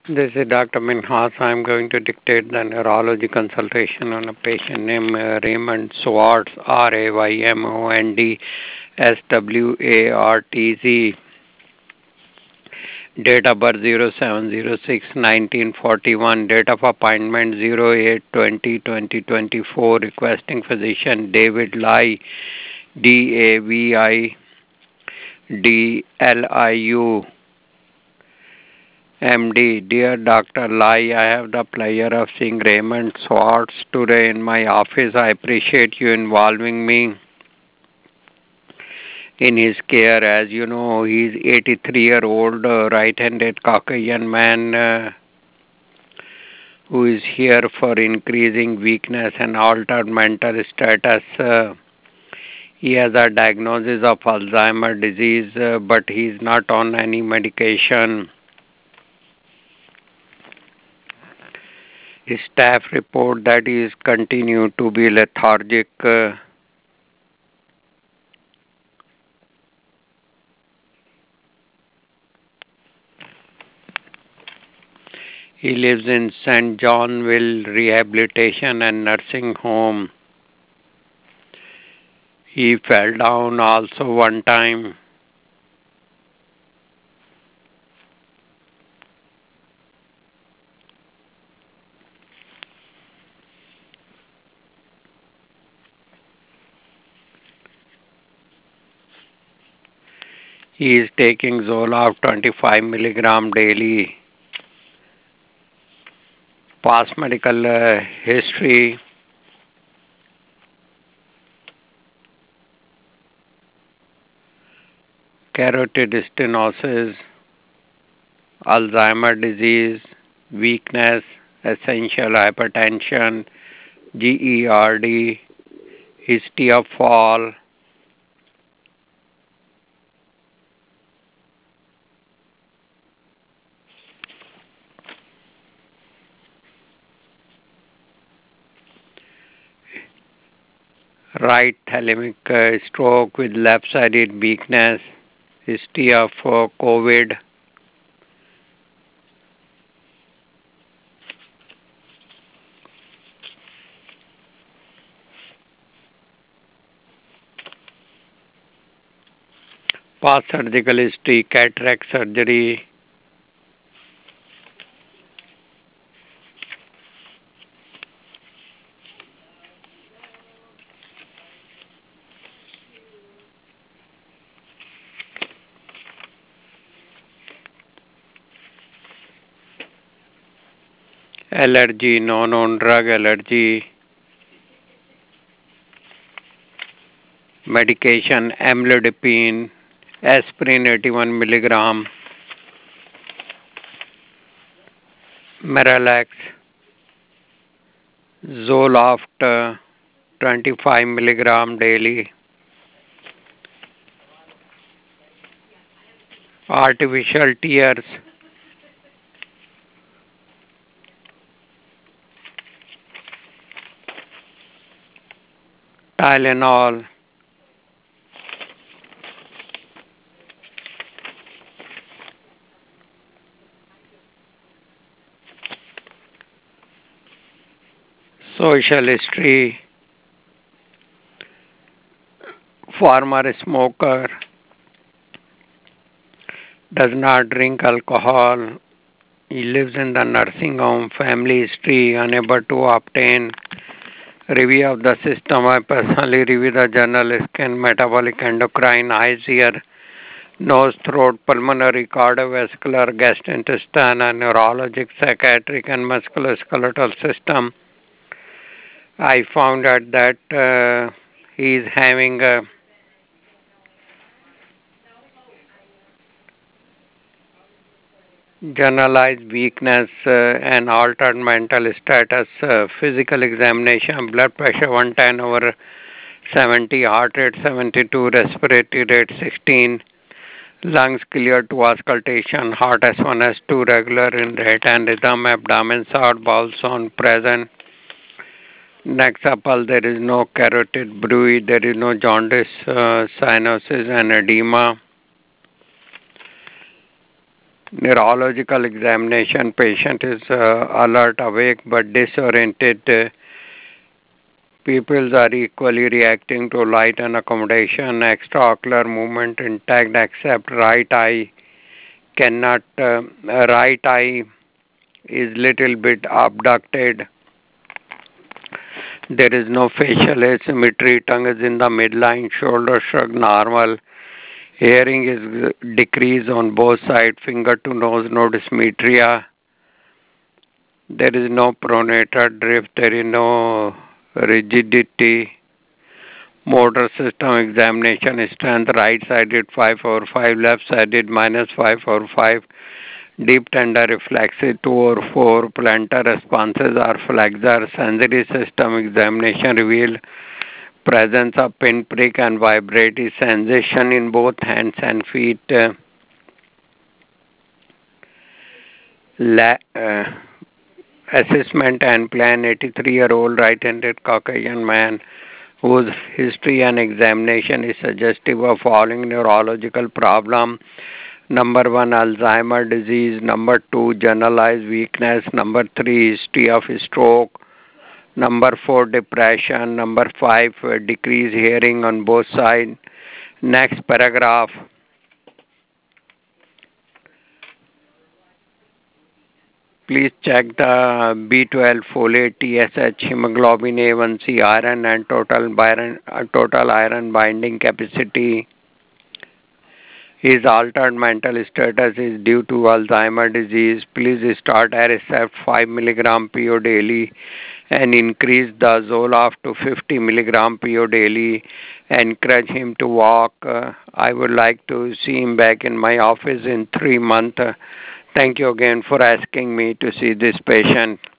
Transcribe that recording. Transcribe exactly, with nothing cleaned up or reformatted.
This is Doctor Minhas. I'm going to dictate the neurology consultation on a patient named uh, Raymond Swartz, R A Y M O N D S W A R T Z. Date of birth zero seven zero six nineteen forty-one. Date of appointment zero eight twenty twenty twenty-four. Requesting physician David Lai, D A V I D L I U. M D, dear Doctor Lai, I have the pleasure of seeing Raymond Swartz today in my office. I appreciate you involving me in his care. As you know, he's eighty-three year old uh, right-handed Caucasian man uh, who is here for increasing weakness and altered mental status. Uh, he has a diagnosis of Alzheimer's disease, uh, but he's not on any medication. His staff report that he is continue to be lethargic. Uh, he lives in Saint Johnville Rehabilitation and Nursing Home. He fell down also one time. He is taking Zoloft twenty-five milligram daily. Past medical uh, history. Carotid stenosis, Alzheimer's disease, weakness, essential hypertension, GERD, history of fall. Right thalamic uh, stroke with left-sided weakness, history of uh, COVID, past surgical history, cataract surgery, allergy, no known drug allergy, medication, amlodipine, aspirin eighty-one milligram, Miralax, Zoloft uh, twenty-five milligram daily, artificial tears, Tylenol, social history, former smoker, does not drink alcohol. He lives in the nursing home, family history, unable to obtain review of the system. I personally review the journal, skin, metabolic, endocrine, eyes, ear, nose, throat, pulmonary, cardiovascular, gastrointestinal, and neurologic, psychiatric, and musculoskeletal system. I found out that uh, he is having a generalized weakness uh, and altered mental status, uh, physical examination, blood pressure one ten over seventy, heart rate seventy-two, respiratory rate sixteen, lungs clear to auscultation, heart S one S two regular in rate and rhythm, abdomen sound, bowel sound present. Next supple, there is no carotid bruit, there is no jaundice, uh, cyanosis and edema. Neurological examination. Patient is uh, alert, awake, but disoriented. Uh, Pupils are equally reacting to light and accommodation. Extraocular movement intact except right eye cannot. Uh, right eye is little bit abducted. There is no facial asymmetry. Tongue is in the midline. Shoulder shrug normal. Hearing is decreased on both sides. Finger to nose no dysmetria. There is no pronator drift. There is no rigidity. Motor system examination strength right sided five over five, left sided minus five over five. Deep tender reflexive two or four. Plantar responses are flexor. Sensory system examination reveal presence of pinprick and vibratory sensation in both hands and feet. Uh, la- uh, assessment and plan. eighty-three year old right-handed Caucasian man whose history and examination is suggestive of following neurological problem. Number one, Alzheimer disease. Number two, generalized weakness. Number three, history of stroke. Number four, depression. Number five, uh, decreased hearing on both sides. Next paragraph. Please check the B twelve, folate, T S H, hemoglobin A one C, iron and total iron, uh, total iron binding capacity. His altered mental status is due to Alzheimer's disease. Please start Aricept five milligram P O daily and increase the Zoloft to fifty milligram P O daily. Encourage him to walk. Uh, I would like to see him back in my office in three months. Uh, thank you again for asking me to see this patient.